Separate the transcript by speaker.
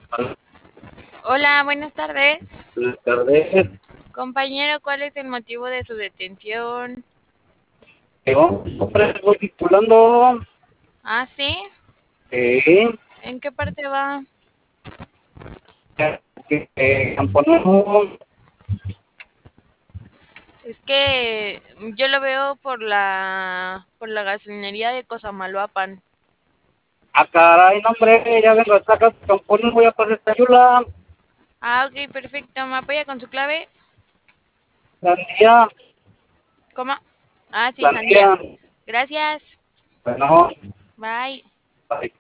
Speaker 1: Hola, buenas tardes.
Speaker 2: Buenas tardes.
Speaker 1: Compañero, ¿cuál es el motivo de su detención?
Speaker 2: Yo voy circulando.
Speaker 1: Ah, sí.
Speaker 2: Sí.
Speaker 1: ¿En qué parte va?
Speaker 2: Camponejo.
Speaker 1: Es que yo lo veo por la gasolinería de Cosamaloapan.
Speaker 2: Ah, caray, no, hombre, ya vengo hasta acá. Camponejo, voy a pasar esta chula.
Speaker 1: Ah, ok, perfecto. ¿Me apoya con su clave?
Speaker 2: Sandía,
Speaker 1: ¿Cómo? Ah, sí,
Speaker 2: sandía.
Speaker 1: sandía. Gracias.
Speaker 2: Bueno,
Speaker 1: Bye.
Speaker 2: bye.